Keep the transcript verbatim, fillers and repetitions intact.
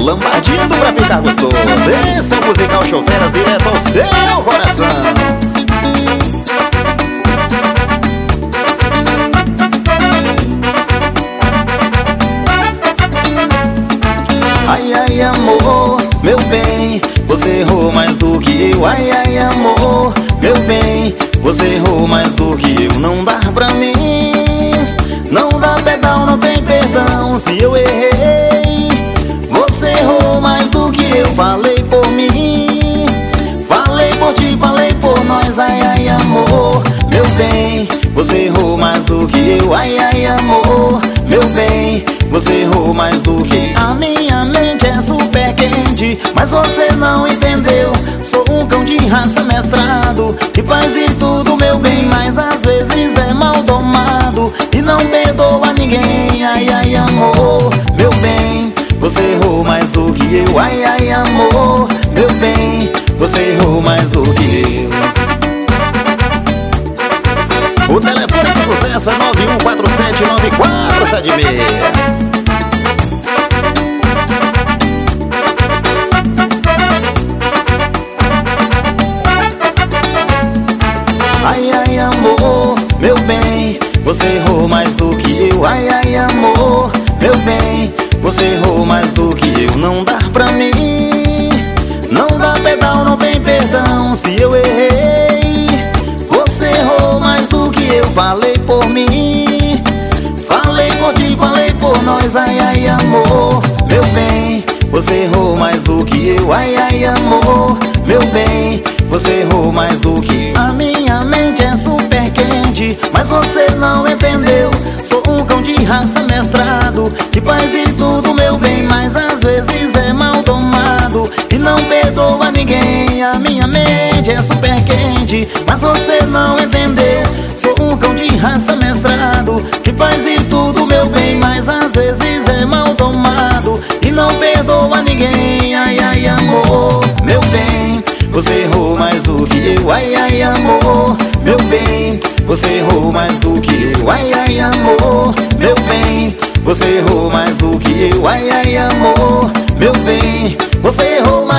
Lambadinho pra ficar gostoso. Esse é o musical Chofeiras direto ao seu coração. Ai, ai, amor, meu bem, você errou mais do que eu. Ai, ai, amor, meu bem, você errou mais do que eu. Não dá pra mim, não dá perdão, não tem perdão. Se eu errei, você errou mais do que eu. Falei por mim, falei por ti, falei por nós. Ai, ai, amor, meu bem, você errou mais do que eu. Ai, ai, amor, meu bem, você errou mais do que eu. A minha mente é super quente, mas você não entendeu. Sou um cão de raça mestrado, que faz de tudo, meu bem, mas às vezes é mal domado e não perdoa ninguém. Ai, ai, amor, meu bem, você errou mais do que eu. Ai, ai, amor, meu bem, você errou mais do que eu. O telefone do sucesso é nove um quatro sete nove quatro sete seis. Ai, ai, amor, meu bem, você errou mais do que eu. Ai, ai, amor, meu bem, você errou mais do que eu. Não dá pra mim, não dá perdão, não tem perdão. Se eu errei, você errou mais do que eu. Falei por mim, falei por ti, falei por nós. Ai, ai, amor, meu bem, você errou mais do que eu. Ai, ai, amor, meu bem, você errou mais do que eu. A minha mente é super quente, mas você não entendeu. Sou um cão de raça mestrado, que faz de tudo, meu bem, mas às vezes é mal domado e não perdoa ninguém. A minha mente é super quente, mas você não entendeu. Sou um cão de raça mestrado, que faz de tudo, meu bem, mas às vezes é mal domado e não perdoa ninguém. Ai, ai, amor, meu bem, você errou mais do que eu. Ai, ai, amor, meu bem, você errou mais do que eu. Ai, ai, amor, meu bem, você errou mais do que eu. Ai, ai, amor, meu bem, você errou mais